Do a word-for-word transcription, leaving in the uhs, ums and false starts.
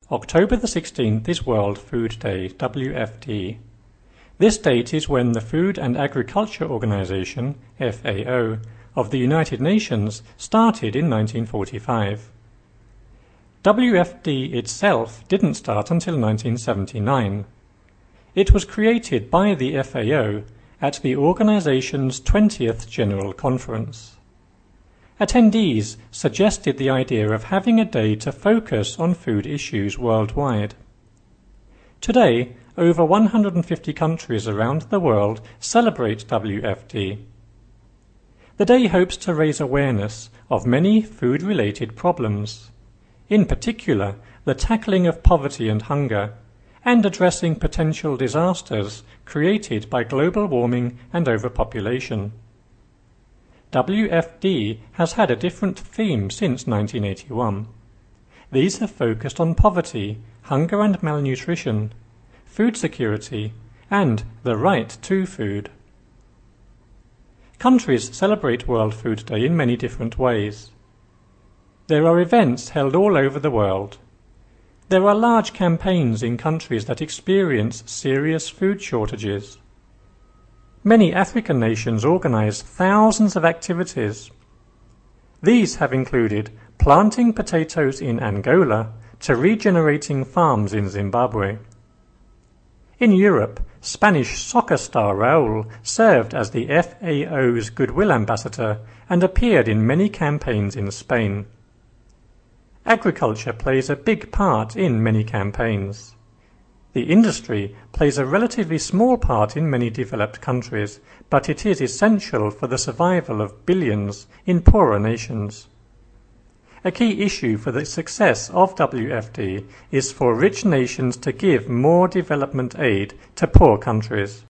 October the sixteenth is World Food Day, W F D. This date is when the Food and Agriculture Organization, F A O, of the United Nations started in nineteen forty-five. W F D itself didn't start until nineteen seventy-nine. It was created by the F A O at the organization's twentieth General Conference. Attendees suggested the idea of having a day to focus on food issues worldwide. Today, over one hundred fifty countries around the world celebrate W F D. The day hopes to raise awareness of many food-related problems, in particular the tackling of poverty and hunger, and addressing potential disasters created by global warming and overpopulation. W F D has had a different theme since nineteen eighty-one. These have focused on poverty, hunger and malnutrition, food security, and the right to food. Countries celebrate World Food Day in many different ways. There are events held all over the world. There are large campaigns in countries that experience serious food shortages. Many African nations organize thousands of activities. These have included planting potatoes in Angola to regenerating farms in Zimbabwe. In Europe, Spanish soccer star Raúl served as the F A O's Goodwill Ambassador and appeared in many campaigns in Spain. Agriculture plays a big part in many campaigns. The industry plays a relatively small part in many developed countries, but it is essential for the survival of billions in poorer nations. A key issue for the success of W F D is for rich nations to give more development aid to poor countries.